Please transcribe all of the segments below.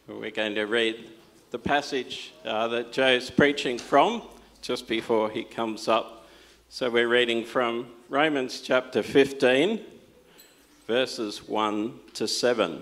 We're going to read the passage that Joe's preaching from just before he comes up. So we're reading from Romans chapter 15, verses 1 to 7.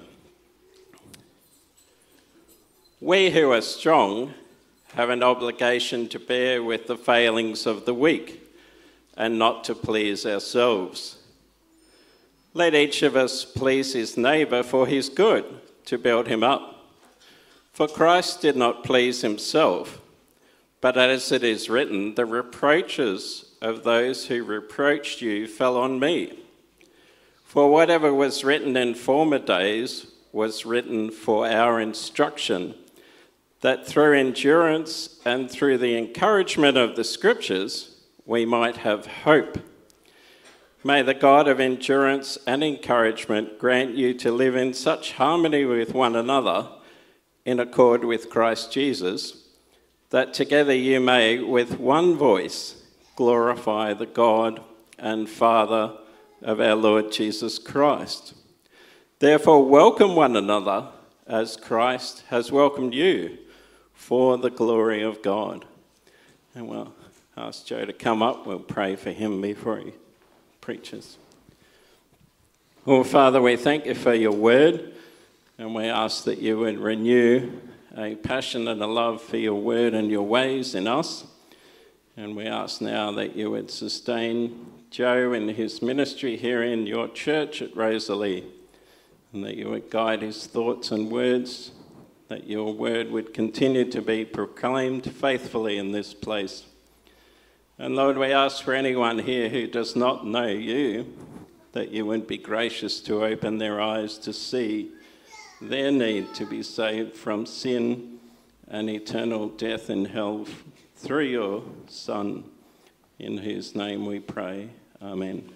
We who are strong have an obligation to bear with the failings of the weak and not to please ourselves. Let each of us please his neighbour for his good, to build him up. For Christ did not please himself, but as it is written, the reproaches of those who reproached you fell on me. For whatever was written in former days was written for our instruction, that through endurance and through the encouragement of the Scriptures we might have hope. May the God of endurance and encouragement grant you to live in such harmony with one another, in accord with Christ Jesus, that together you may, with one voice, glorify the God and Father of our Lord Jesus Christ. Therefore, welcome one another as Christ has welcomed you for the glory of God. And we'll ask Joe to come up. We'll pray for him before he preaches. Oh, Father, we thank you for your word, and we ask that you would renew a passion and a love for your word and your ways in us. And we ask now that you would sustain Joe in his ministry here in your church at Rosalie, and that you would guide his thoughts and words, that your word would continue to be proclaimed faithfully in this place. And Lord, we ask for anyone here who does not know you, that you would be gracious to open their eyes to see their need to be saved from sin and eternal death in hell through your Son, in whose name we pray. Amen.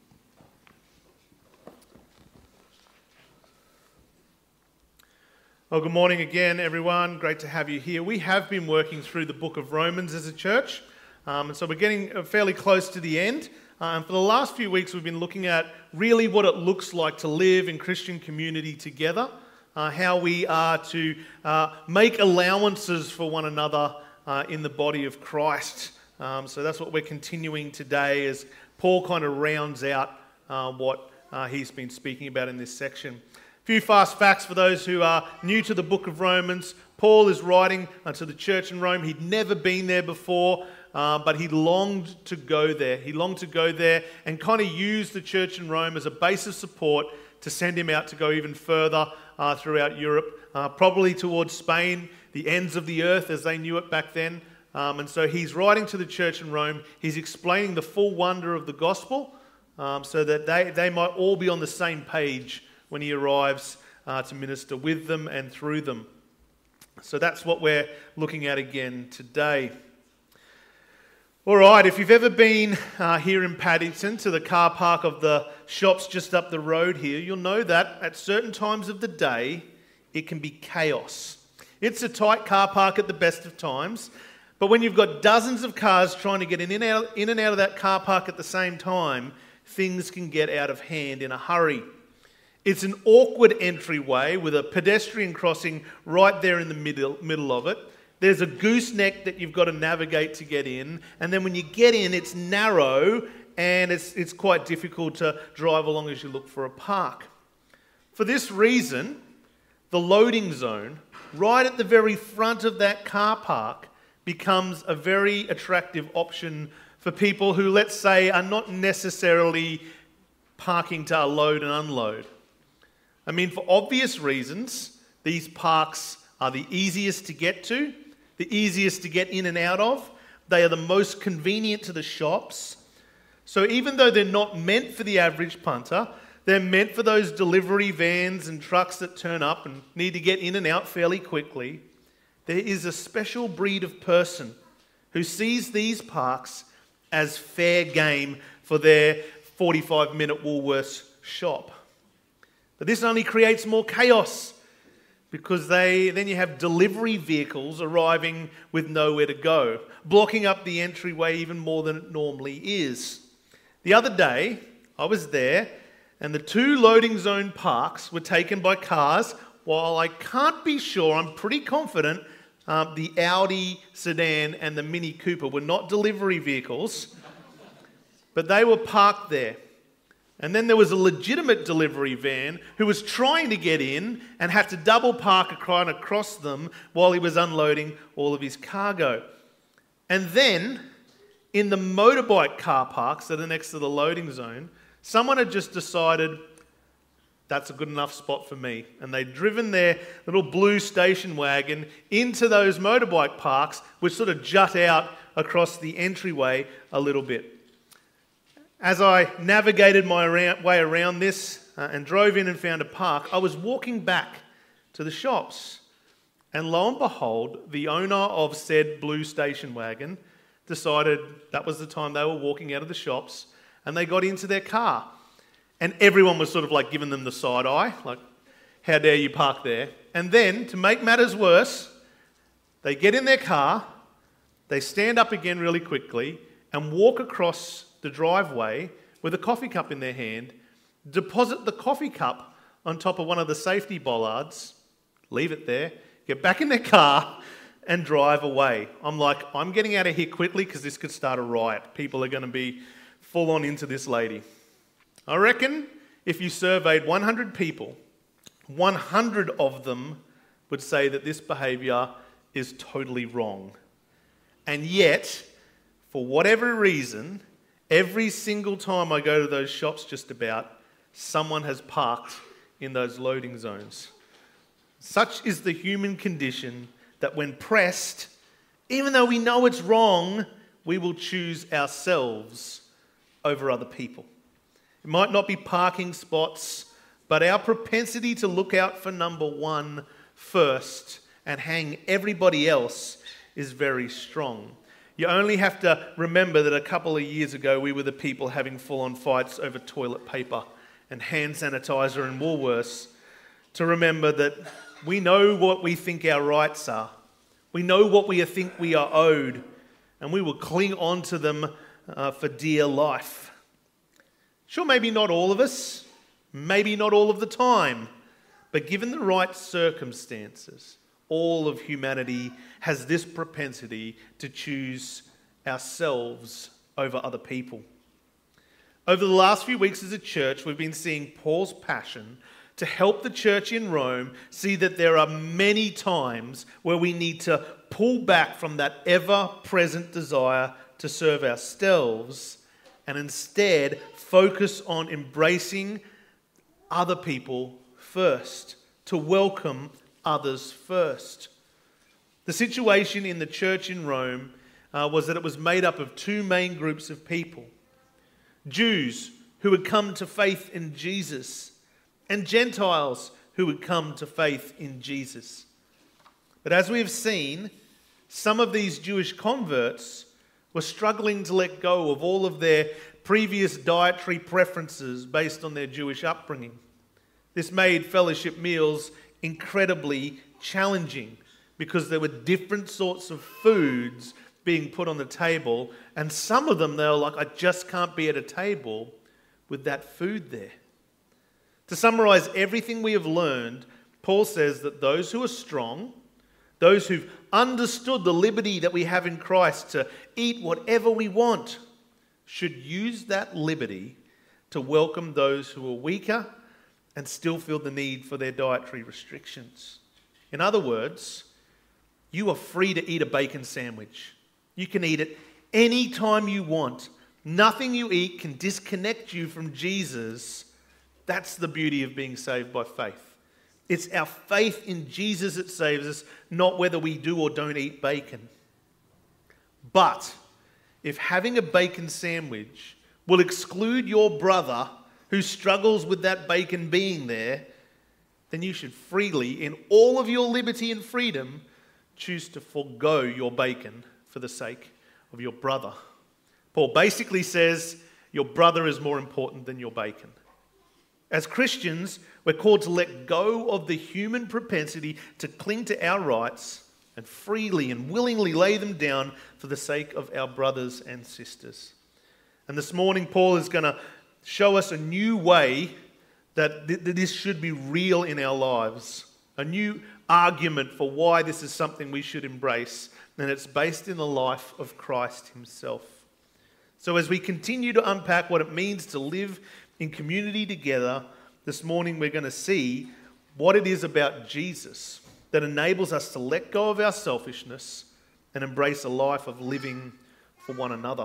Well, good morning again, everyone. Great to have you here. We have been working through the book of Romans as a church, and so we're getting fairly close to the end. For the last few weeks, we've been looking at really what it looks like to live in Christian community together, how we are to make allowances for one another in the body of Christ. So that's what we're continuing today as Paul kind of rounds out what he's been speaking about in this section. A few fast facts for those who are new to the book of Romans. Paul is writing to the church in Rome. He'd never been there before, but he longed to go there. He longed to go there and kind of use the church in Rome as a base of support to send him out to go even further throughout Europe, probably towards Spain, the ends of the earth as they knew it back then. And so he's writing to the church in Rome. He's explaining the full wonder of the gospel so that they might all be on the same page when he arrives to minister with them and through them. So that's what we're looking at again today. All right, if you've ever been here in Paddington to the car park of the shops just up the road here, you'll know that at certain times of the day, it can be chaos. It's a tight car park at the best of times, but when you've got dozens of cars trying to get in and out of that car park at the same time, things can get out of hand in a hurry. It's an awkward entryway with a pedestrian crossing right there in the middle of it. There's a gooseneck that you've got to navigate to get in, and then when you get in, it's narrow and it's quite difficult to drive along as you look for a park. For this reason, the loading zone, right at the very front of that car park, becomes a very attractive option for people who, let's say, are not necessarily parking to load and unload. I mean, for obvious reasons, these parks are the easiest to get to, the easiest to get in and out of. They are the most convenient to the shops. So even though they're not meant for the average punter, they're meant for those delivery vans and trucks that turn up and need to get in and out fairly quickly. There is a special breed of person who sees these parks as fair game for their 45-minute Woolworths shop. But this only creates more chaos because then you have delivery vehicles arriving with nowhere to go, blocking up the entryway even more than it normally is. The other day, I was there, and the two loading zone parks were taken by cars while I can't be sure, I'm pretty confident the Audi sedan and the Mini Cooper were not delivery vehicles, but they were parked there. And then there was a legitimate delivery van who was trying to get in and had to double park across them while he was unloading all of his cargo. And then, in the motorbike car parks that are next to the loading zone, someone had just decided, that's a good enough spot for me. And they'd driven their little blue station wagon into those motorbike parks, which sort of jut out across the entryway a little bit. As I navigated my way around this and drove in and found a park, I was walking back to the shops. And lo and behold, the owner of said blue station wagon decided that was the time they were walking out of the shops, and they got into their car. And everyone was sort of like giving them the side eye, like, how dare you park there? And then, to make matters worse, they get in their car, they stand up again really quickly, and walk across the driveway with a coffee cup in their hand, deposit the coffee cup on top of one of the safety bollards, leave it there, get back in their car and drive away. I'm like, I'm getting out of here quickly because this could start a riot. People are going to be full on into this lady. I reckon if you surveyed 100 people, 100 of them would say that this behaviour is totally wrong. And yet, for whatever reason, every single time I go to those shops just about, someone has parked in those loading zones. Such is the human condition that when pressed, even though we know it's wrong, we will choose ourselves over other people. It might not be parking spots, but our propensity to look out for number one first and hang everybody else is very strong. You only have to remember that a couple of years ago we were the people having full-on fights over toilet paper and hand sanitizer and Woolworths to remember that we know what we think our rights are. We know what we think we are owed, and we will cling on to them for dear life. Sure, maybe not all of us, maybe not all of the time, but given the right circumstances, all of humanity has this propensity to choose ourselves over other people. Over the last few weeks as a church, we've been seeing Paul's passion to help the church in Rome see that there are many times where we need to pull back from that ever-present desire to serve ourselves and instead focus on embracing other people first, to welcome others first. The situation in the church in Rome was that it was made up of two main groups of people. Jews who had come to faith in Jesus and Gentiles who had come to faith in Jesus. But as we have seen, some of these Jewish converts were struggling to let go of all of their previous dietary preferences based on their Jewish upbringing. This made fellowship meals incredibly challenging because there were different sorts of foods being put on the table, and some of them, they were like, I just can't be at a table with that food there. To summarize everything we have learned, Paul says that those who are strong, those who've understood the liberty that we have in Christ to eat whatever we want, should use that liberty to welcome those who are weaker and still feel the need for their dietary restrictions. In other words, you are free to eat a bacon sandwich. You can eat it any time you want. Nothing you eat can disconnect you from Jesus. That's the beauty of being saved by faith. It's our faith in Jesus that saves us, not whether we do or don't eat bacon. But if having a bacon sandwich will exclude your brother who struggles with that bacon being there, then you should freely, in all of your liberty and freedom, choose to forego your bacon for the sake of your brother. Paul basically says your brother is more important than your bacon. As Christians, we're called to let go of the human propensity to cling to our rights and freely and willingly lay them down for the sake of our brothers and sisters. And this morning, Paul is going to show us a new way that this should be real in our lives, a new argument for why this is something we should embrace, and it's based in the life of Christ himself. So as we continue to unpack what it means to live in community together, this morning we're going to see what it is about Jesus that enables us to let go of our selfishness and embrace a life of living for one another.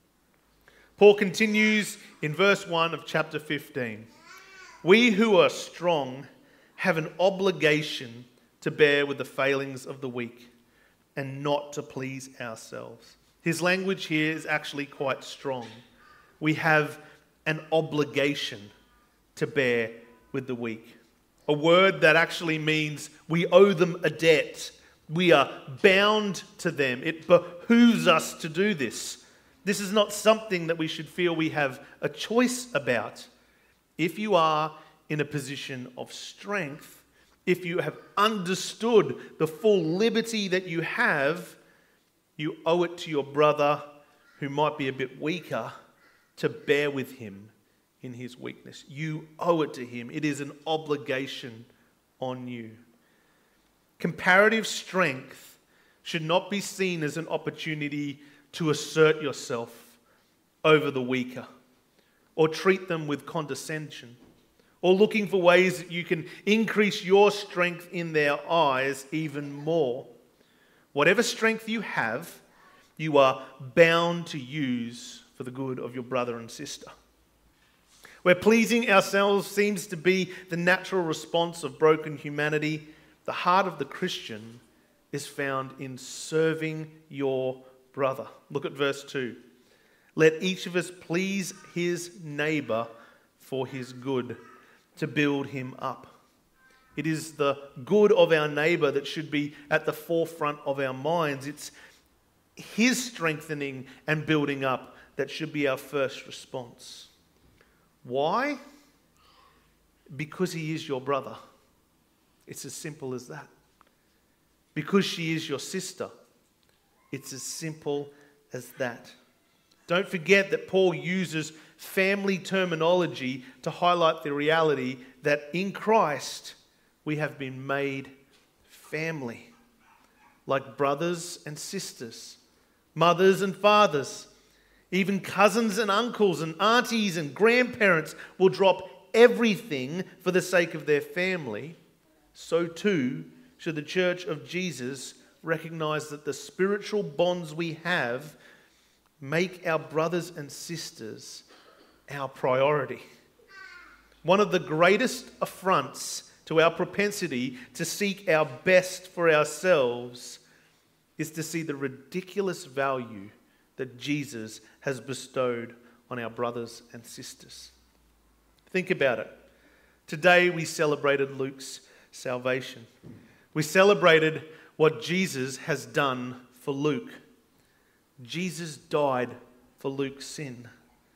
Paul continues in verse 1 of chapter 15. We who are strong have an obligation to bear with the failings of the weak and not to please ourselves. His language here is actually quite strong. We have an obligation to bear with the weak. A word that actually means we owe them a debt. We are bound to them. It behooves us to do this. This is not something that we should feel we have a choice about. If you are in a position of strength, if you have understood the full liberty that you have, you owe it to your brother who might be a bit weaker to bear with him in his weakness. You owe it to him. It is an obligation on you. Comparative strength should not be seen as an opportunity to assert yourself over the weaker, or treat them with condescension, or looking for ways that you can increase your strength in their eyes even more. Whatever strength you have, you are bound to use for the good of your brother and sister. Where pleasing ourselves seems to be the natural response of broken humanity, the heart of the Christian is found in serving your brother. Look at verse 2. Let each of us please his neighbour for his good, to build him up. It is the good of our neighbour that should be at the forefront of our minds. It's his strengthening and building up that should be our first response. Why? Because he is your brother. It's as simple as that. Because she is your sister. It's as simple as that. Don't forget that Paul uses family terminology to highlight the reality that in Christ we have been made family, like brothers and sisters, mothers and fathers, even cousins and uncles and aunties and grandparents will drop everything for the sake of their family. So too should the Church of Jesus recognize that the spiritual bonds we have make our brothers and sisters our priority. One of the greatest affronts to our propensity to seek our best for ourselves is to see the ridiculous value that Jesus has bestowed on our brothers and sisters. Think about it. Today we celebrated Luke's salvation. We celebrated what Jesus has done for Luke. Jesus died for Luke's sin.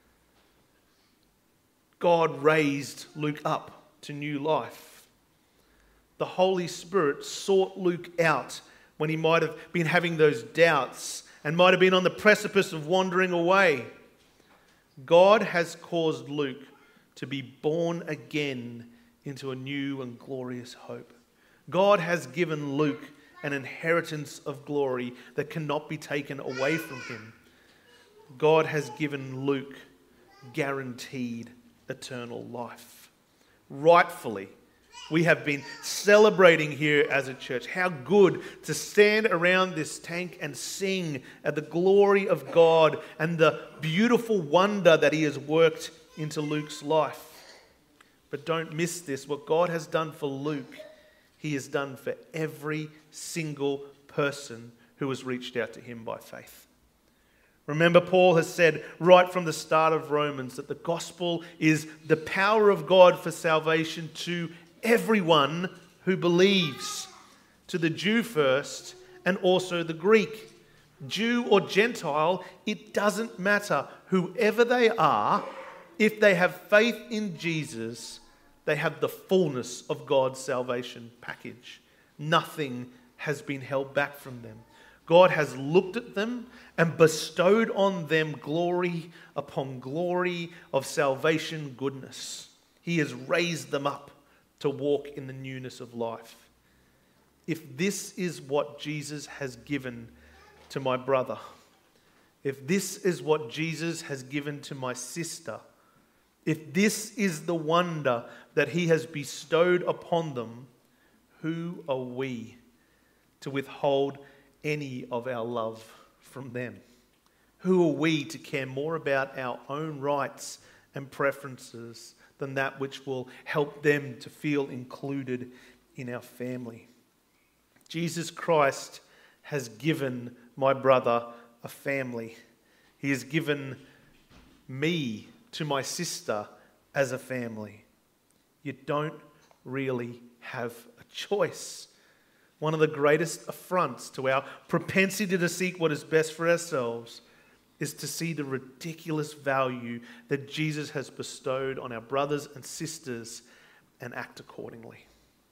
God raised Luke up to new life. The Holy Spirit sought Luke out when he might have been having those doubts and might have been on the precipice of wandering away. God has caused Luke to be born again into a new and glorious hope. God has given Luke an inheritance of glory that cannot be taken away from him. God has given Luke guaranteed eternal life. Rightfully, we have been celebrating here as a church. How good to stand around this tank and sing at the glory of God and the beautiful wonder that he has worked into Luke's life. But don't miss this. What God has done for Luke, he has done for every single person who has reached out to him by faith. Remember, Paul has said right from the start of Romans that the gospel is the power of God for salvation to everyone who believes, to the Jew first and also the Greek. Jew or Gentile, it doesn't matter. Whoever they are, if they have faith in Jesus, they have the fullness of God's salvation package. Nothing has been held back from them. God has looked at them and bestowed on them glory upon glory of salvation goodness. He has raised them up to walk in the newness of life. if this is what Jesus has given to my brother, if this is what Jesus has given to my sister, if this is the wonder that he has bestowed upon them, who are we to withhold any of our love from them? Who are we to care more about our own rights and preferences than that which will help them to feel included in our family? Jesus Christ has given my brother a family. He has given me to my sister as a family. You don't really have a choice. One of the greatest affronts to our propensity to seek what is best for ourselves is to see the ridiculous value that Jesus has bestowed on our brothers and sisters and act accordingly.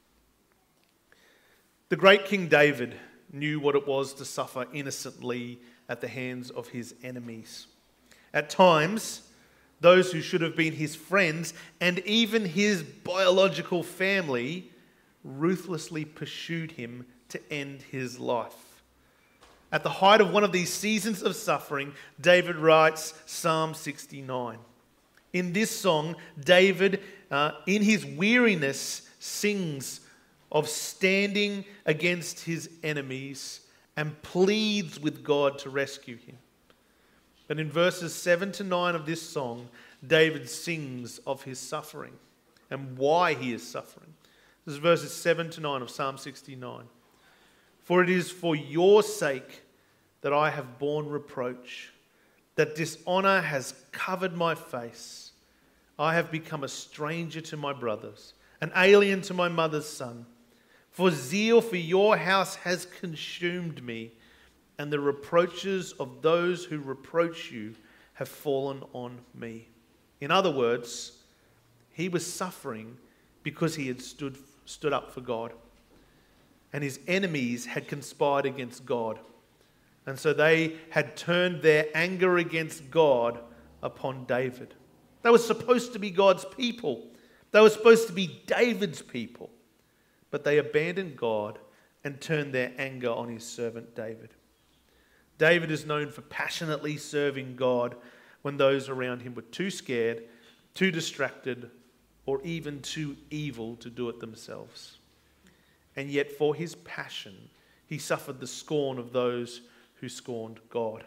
The great King David knew what it was to suffer innocently at the hands of his enemies. At times, those who should have been his friends and even his biological family ruthlessly pursued him to end his life. At the height of one of these seasons of suffering, David writes Psalm 69. In this song, David, in his weariness, sings of standing against his enemies and pleads with God to rescue him. But in verses 7 to 9 of this song, David sings of his suffering and why he is suffering. This is verses 7 to 9 of Psalm 69. For it is for your sake that I have borne reproach, that dishonor has covered my face. I have become a stranger to my brothers, an alien to my mother's son. For zeal for your house has consumed me, and the reproaches of those who reproach you have fallen on me. In other words, he was suffering because he had stood up for God. And his enemies had conspired against God. And so they had turned their anger against God upon David. They were supposed to be God's people. They were supposed to be David's people. But they abandoned God and turned their anger on his servant David. David is known for passionately serving God when those around him were too scared, too distracted, or even too evil to do it themselves. And yet for his passion, he suffered the scorn of those who scorned God.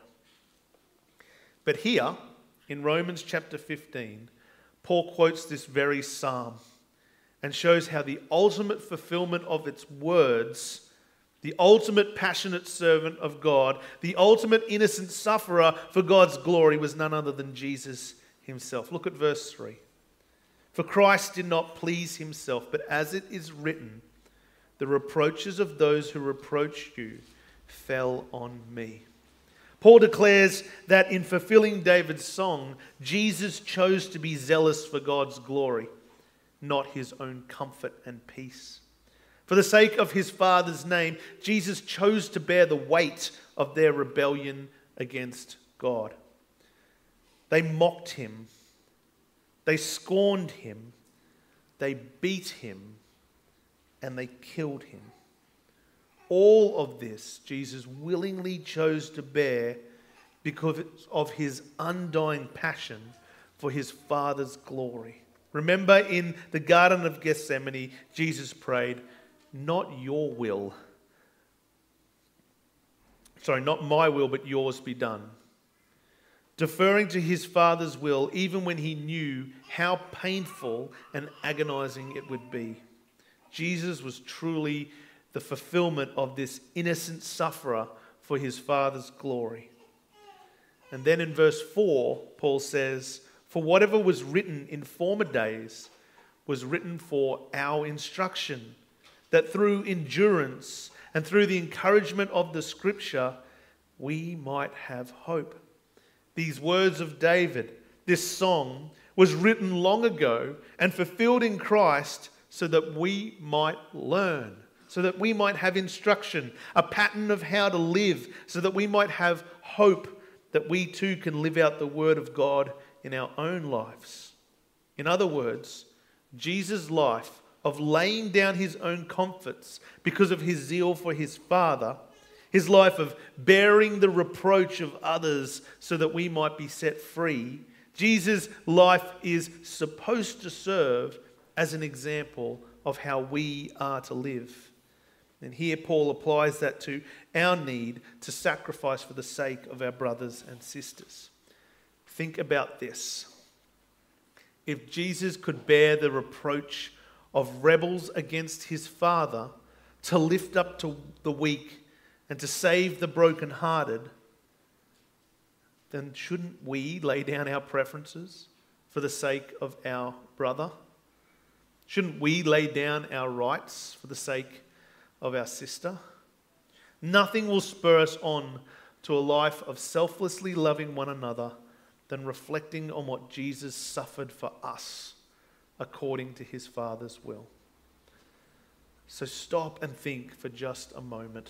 But here, in Romans chapter 15, Paul quotes this very psalm and shows how the ultimate fulfillment of its words, the ultimate passionate servant of God, the ultimate innocent sufferer for God's glory was none other than Jesus himself. Look at verse 3. For Christ did not please himself, but as it is written, the reproaches of those who reproached you fell on me. Paul declares that in fulfilling David's song, Jesus chose to be zealous for God's glory, not his own comfort and peace. For the sake of his Father's name, Jesus chose to bear the weight of their rebellion against God. They mocked him. They scorned him. They beat him. And they killed him. All of this Jesus willingly chose to bear because of his undying passion for his Father's glory. Remember in the Garden of Gethsemane, Jesus prayed, not my will, but yours be done. Deferring to his Father's will, even when he knew how painful and agonizing it would be. Jesus was truly the fulfillment of this innocent sufferer for his Father's glory. And then in verse 4, Paul says, for whatever was written in former days was written for our instruction, that through endurance and through the encouragement of the Scripture, we might have hope. These words of David, this song, was written long ago and fulfilled in Christ so that we might learn, so that we might have instruction, a pattern of how to live, so that we might have hope that we too can live out the Word of God in our own lives. In other words, Jesus' life of laying down his own comforts because of his zeal for his Father, his life of bearing the reproach of others so that we might be set free, Jesus' life is supposed to serve as an example of how we are to live. And here Paul applies that to our need to sacrifice for the sake of our brothers and sisters. Think about this. If Jesus could bear the reproach of rebels against his Father to lift up to the weak and to save the brokenhearted, then shouldn't we lay down our preferences for the sake of our brother? Shouldn't we lay down our rights for the sake of our sister? Nothing will spur us on to a life of selflessly loving one another than reflecting on what Jesus suffered for us according to his Father's will. So stop and think for just a moment.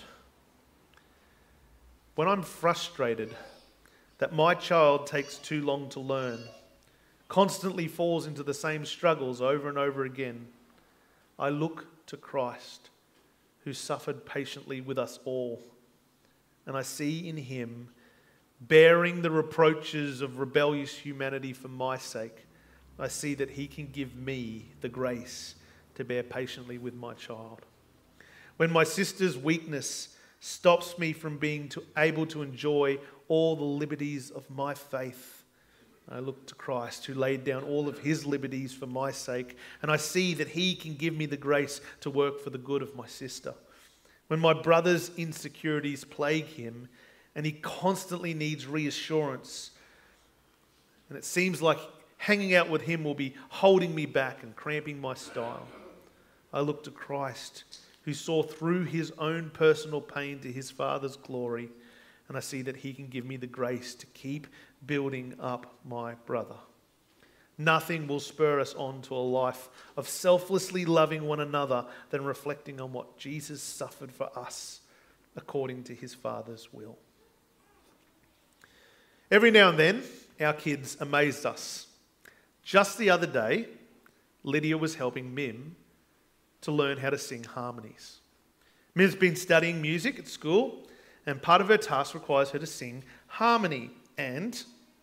When I'm frustrated that my child takes too long to learn, constantly falls into the same struggles over and over again, I look to Christ, who suffered patiently with us all. And I see in him, bearing the reproaches of rebellious humanity for my sake, I see that he can give me the grace to bear patiently with my child. When my sister's weakness stops me from being able to enjoy all the liberties of my faith, I look to Christ, who laid down all of his liberties for my sake, and I see that he can give me the grace to work for the good of my sister. When my brother's insecurities plague him and he constantly needs reassurance, and it seems like hanging out with him will be holding me back and cramping my style, I look to Christ, who saw through his own personal pain to his Father's glory, and I see that he can give me the grace to keep building up my brother. Nothing will spur us on to a life of selflessly loving one another than reflecting on what Jesus suffered for us according to his Father's will. Every now and then, our kids amaze us. Just the other day, Lydia was helping Mim to learn how to sing harmonies. Mim's been studying music at school, and part of her task requires her to sing harmony. And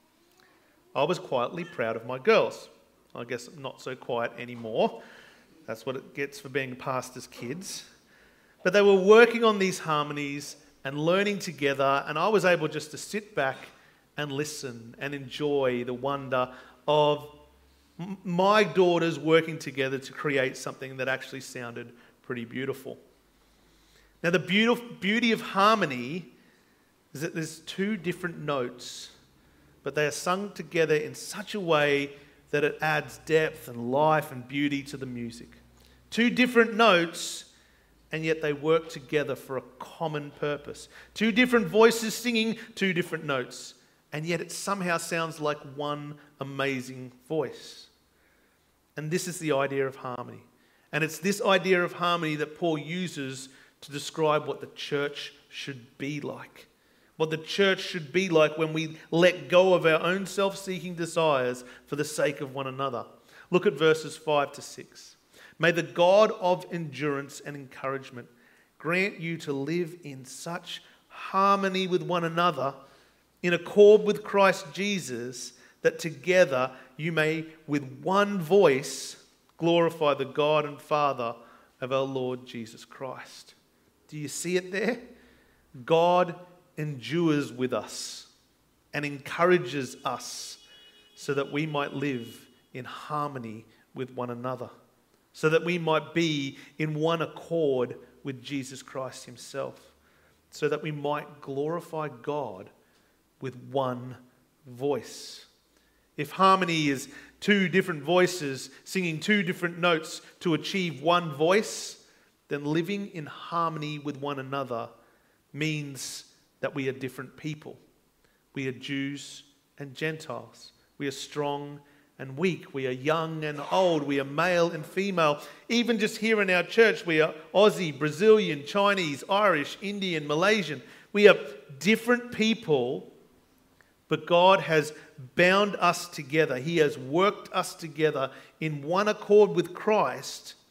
I was quietly proud of my girls. I guess I'm not so quiet anymore. That's what it gets for being pastor's kids. But they were working on these harmonies and learning together, and I was able just to sit back and listen and enjoy the wonder of my daughters working together to create something that actually sounded pretty beautiful. Now, the beauty of harmony is that there's two different notes, but they are sung together in such a way that it adds depth and life and beauty to the music. Two different notes, and yet they work together for a common purpose. Two different voices singing two different notes, and yet it somehow sounds like one amazing voice. And this is the idea of harmony. And it's this idea of harmony that Paul uses to describe what the church should be like. What the church should be like when we let go of our own self-seeking desires for the sake of one another. Look at verses 5 to 6. May the God of endurance and encouragement grant you to live in such harmony with one another, in accord with Christ Jesus, that together you may with one voice glorify the God and Father of our Lord Jesus Christ. Do you see it there? God endures with us and encourages us so that we might live in harmony with one another, so that we might be in one accord with Jesus Christ himself, so that we might glorify God with one voice. If harmony is two different voices singing two different notes to achieve one voice, then living in harmony with one another means that we are different people. We are Jews and Gentiles. We are strong and weak. We are young and old. We are male and female. Even just here in our church, we are Aussie, Brazilian, Chinese, Irish, Indian, Malaysian. We are different people, but God has bound us together. He has worked us together in one accord with Christ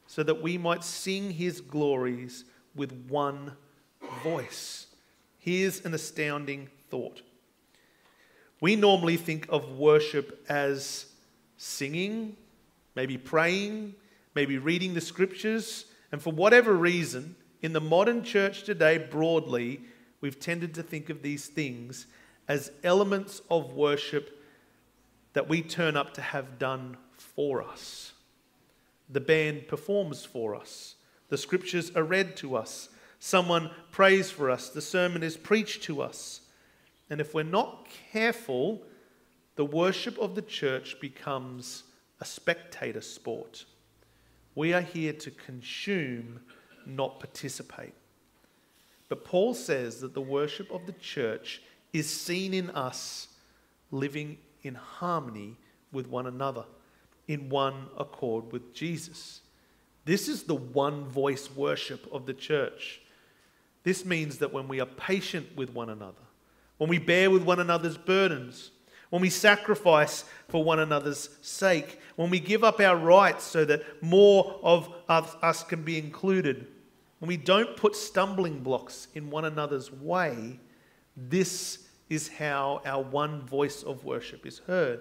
so that we might sing his glories with one voice. Here's an astounding thought. We normally think of worship as singing, maybe praying, maybe reading the scriptures, and for whatever reason, in the modern church today, broadly, we've tended to think of these things as elements of worship that we turn up to have done for us. The band performs for us. The scriptures are read to us. Someone prays for us. The sermon is preached to us. And if we're not careful, the worship of the church becomes a spectator sport. We are here to consume, not participate. But Paul says that the worship of the church is seen in us living in harmony with one another, in one accord with Jesus. This is the one voice worship of the church. This means that when we are patient with one another, when we bear with one another's burdens, when we sacrifice for one another's sake, when we give up our rights so that more of us can be included, when we don't put stumbling blocks in one another's way, this is how our one voice of worship is heard.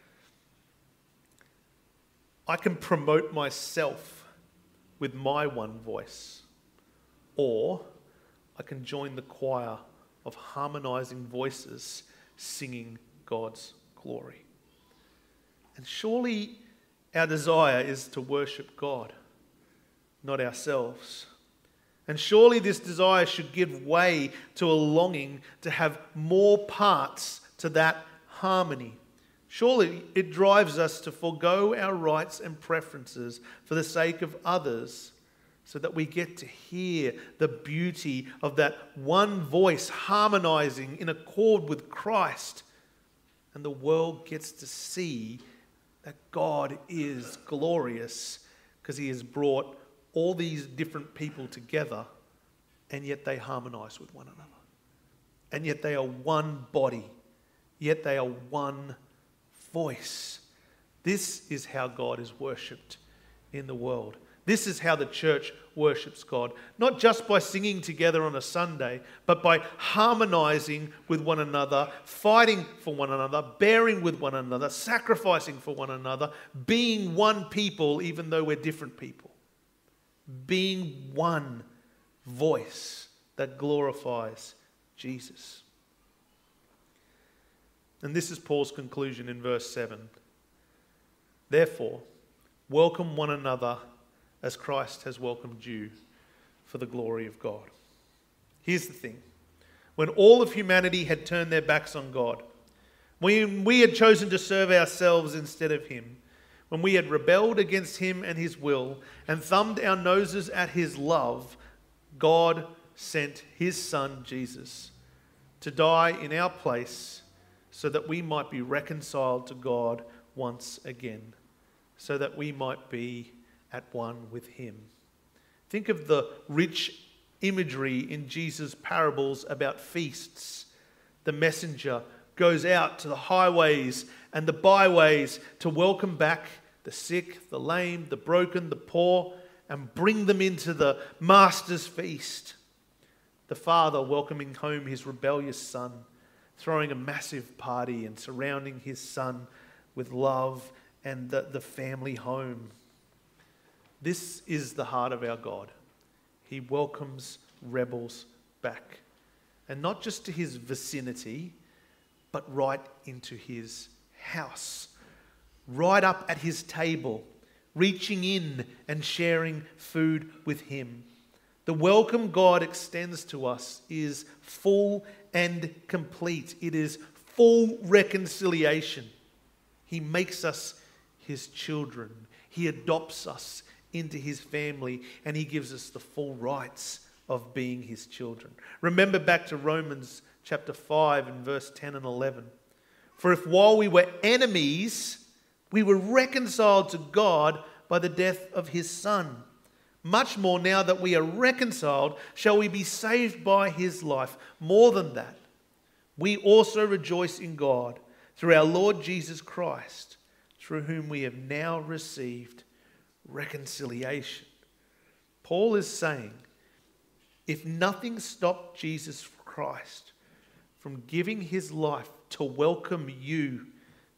I can promote myself with my one voice, or I can join the choir of harmonizing voices singing God's glory. And surely our desire is to worship God, not ourselves. And surely this desire should give way to a longing to have more parts to that harmony. Surely it drives us to forego our rights and preferences for the sake of others, so that we get to hear the beauty of that one voice harmonizing in accord with Christ. And the world gets to see that God is glorious because he has brought all these different people together, and yet they harmonize with one another. And yet they are one body, yet they are one voice. This is how God is worshipped in the world. This is how the church worships God. Not just by singing together on a Sunday, but by harmonizing with one another, fighting for one another, bearing with one another, sacrificing for one another, being one people even though we're different people. Being one voice that glorifies Jesus. And this is Paul's conclusion in verse 7. Therefore, welcome one another as Christ has welcomed you for the glory of God. Here's the thing. When all of humanity had turned their backs on God, when we had chosen to serve ourselves instead of him, when we had rebelled against him and his will and thumbed our noses at his love, God sent his Son, Jesus, to die in our place so that we might be reconciled to God once again, so that we might be at one with him. Think of the rich imagery in Jesus' parables about feasts. The messenger goes out to the highways and the byways to welcome back the sick, the lame, the broken, the poor, and bring them into the master's feast. The father welcoming home his rebellious son, throwing a massive party and surrounding his son with love and the family home. This is the heart of our God. He welcomes rebels back. And not just to his vicinity, but right into his house. Right up at his table, reaching in and sharing food with him. The welcome God extends to us is full and complete. It is full reconciliation. He makes us his children. He adopts us into his family, and he gives us the full rights of being his children. Remember back to Romans chapter 5 and verse 10 and 11. For if while we were enemies, we were reconciled to God by the death of his Son, much more now that we are reconciled, shall we be saved by his life. More than that, we also rejoice in God through our Lord Jesus Christ, through whom we have now received reconciliation. Paul is saying, if nothing stopped Jesus Christ from giving his life to welcome you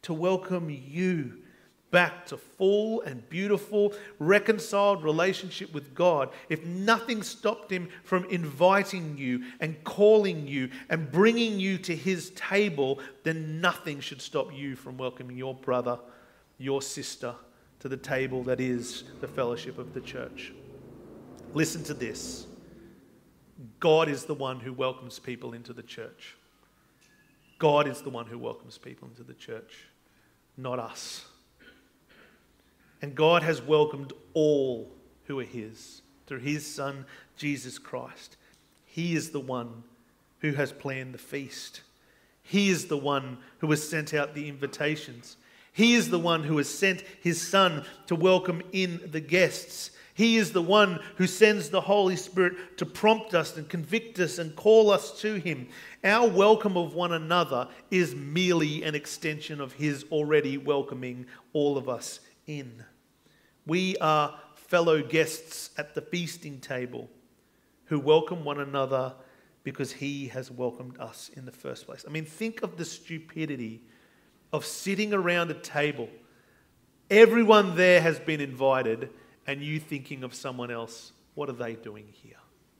back to full and beautiful, reconciled relationship with God, if nothing stopped him from inviting you and calling you and bringing you to his table, then nothing should stop you from welcoming your brother, your sister to the table that is the fellowship of the church. Listen to this. God is the one who welcomes people into the church. God is the one who welcomes people into the church, not us. And God has welcomed all who are his through his Son, Jesus Christ. He is the one who has planned the feast. He is the one who has sent out the invitations. He is the one who has sent his Son to welcome in the guests. He is the one who sends the Holy Spirit to prompt us and convict us and call us to him. Our welcome of one another is merely an extension of his already welcoming all of us in. We are fellow guests at the feasting table who welcome one another because he has welcomed us in the first place. I mean, think of the stupidity of sitting around a table. Everyone there has been invited, and you thinking of someone else, what are they doing here?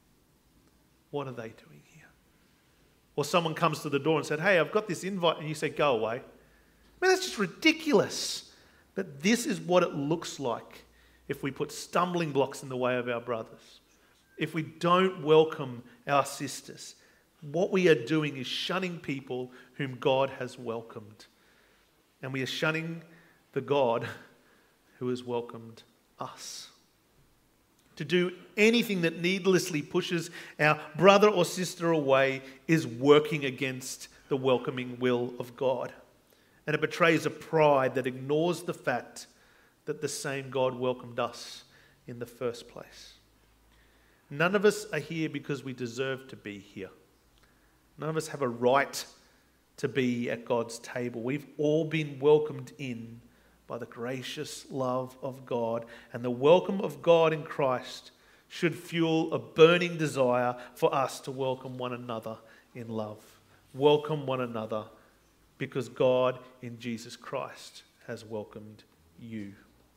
What are they doing here? Or someone comes to the door and said, hey, I've got this invite, and you say, go away. I mean, that's just ridiculous. But this is what it looks like if we put stumbling blocks in the way of our brothers. If we don't welcome our sisters, what we are doing is shunning people whom God has welcomed. And we are shunning the God who has welcomed us. To do anything that needlessly pushes our brother or sister away is working against the welcoming will of God. And it betrays a pride that ignores the fact that the same God welcomed us in the first place. None of us are here because we deserve to be here. None of us have a right to be at God's table. We've all been welcomed in by the gracious love of God, and the welcome of God in Christ should fuel a burning desire for us to welcome one another in love. Welcome one another because God in Jesus Christ has welcomed you.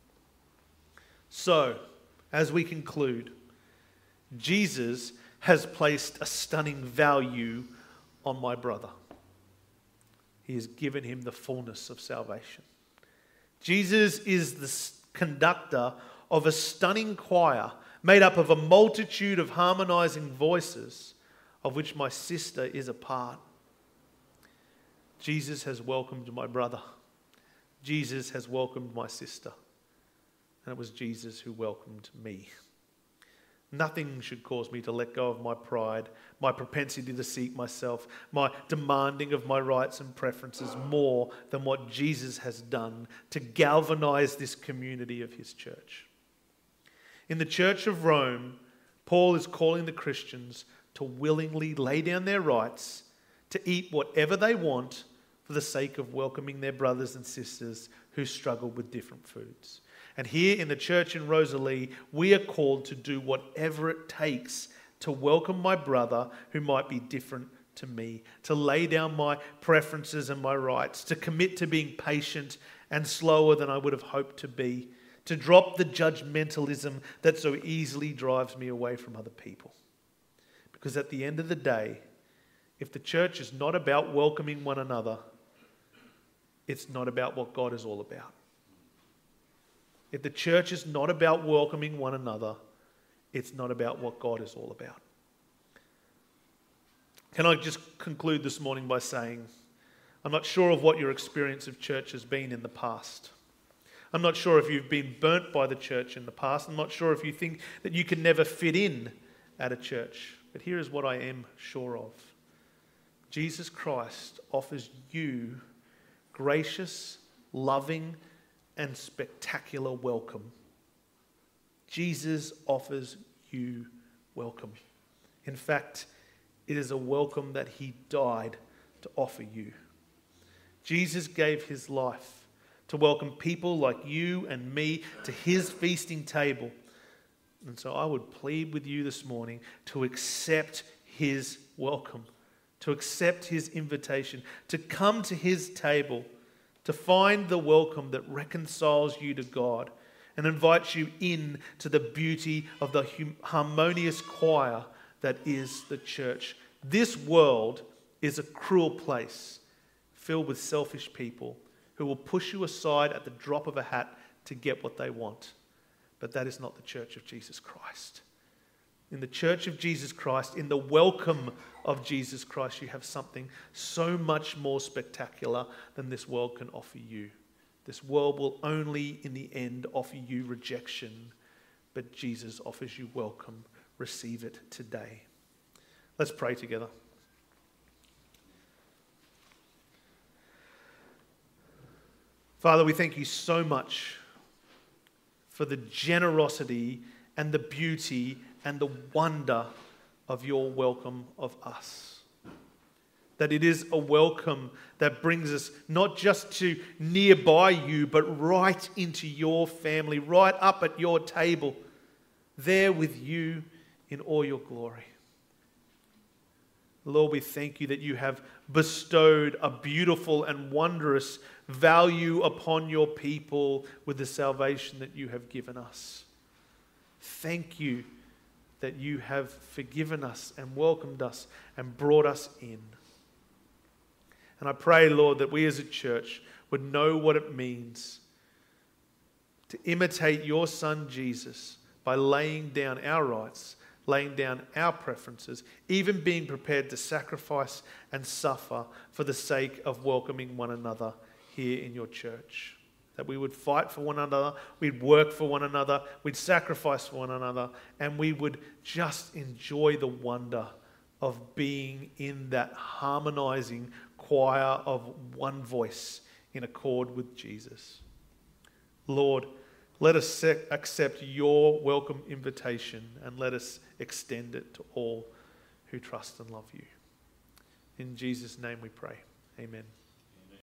So, as we conclude, Jesus has placed a stunning value on my brother. He has given him the fullness of salvation. Jesus is the conductor of a stunning choir made up of a multitude of harmonizing voices, of which my sister is a part. Jesus has welcomed my brother. Jesus has welcomed my sister. And it was Jesus who welcomed me. Nothing should cause me to let go of my pride, my propensity to seek myself, my demanding of my rights and preferences more than what Jesus has done to galvanize this community of his church. In the Church of Rome, Paul is calling the Christians to willingly lay down their rights, to eat whatever they want for the sake of welcoming their brothers and sisters who struggle with different foods. And here in the church in Rosalie, we are called to do whatever it takes to welcome my brother who might be different to me, to lay down my preferences and my rights, to commit to being patient and slower than I would have hoped to be, to drop the judgmentalism that so easily drives me away from other people. Because at the end of the day, if the church is not about welcoming one another, it's not about what God is all about. If the church is not about welcoming one another, it's not about what God is all about. Can I just conclude this morning by saying, I'm not sure of what your experience of church has been in the past. I'm not sure if you've been burnt by the church in the past. I'm not sure if you think that you can never fit in at a church. But here is what I am sure of. Jesus Christ offers you gracious, loving, and spectacular welcome. Jesus offers you welcome. In fact, it is a welcome that he died to offer you. Jesus gave his life to welcome people like you and me to his feasting table. And so I would plead with you this morning to accept his welcome, to accept his invitation, to come to his table, to find the welcome that reconciles you to God and invites you in to the beauty of the harmonious choir that is the church. This world is a cruel place filled with selfish people who will push you aside at the drop of a hat to get what they want. But that is not the church of Jesus Christ. In the church of Jesus Christ, in the welcome of Jesus Christ, you have something so much more spectacular than this world can offer you. This world will only, in the end, offer you rejection, but Jesus offers you welcome. Receive it today. Let's pray together. Father, we thank you so much for the generosity and the beauty and the wonder of your welcome of us. That it is a welcome that brings us not just to nearby you, but right into your family, right up at your table, there with you in all your glory. Lord, we thank you that you have bestowed a beautiful and wondrous value upon your people with the salvation that you have given us. Thank you that you have forgiven us and welcomed us and brought us in. And I pray, Lord, that we as a church would know what it means to imitate your Son Jesus by laying down our rights, laying down our preferences, even being prepared to sacrifice and suffer for the sake of welcoming one another here in your church. That we would fight for one another, we'd work for one another, we'd sacrifice for one another, and we would just enjoy the wonder of being in that harmonizing choir of one voice in accord with Jesus. Lord, let us accept your welcome invitation and let us extend it to all who trust and love you. In Jesus' name we pray. Amen.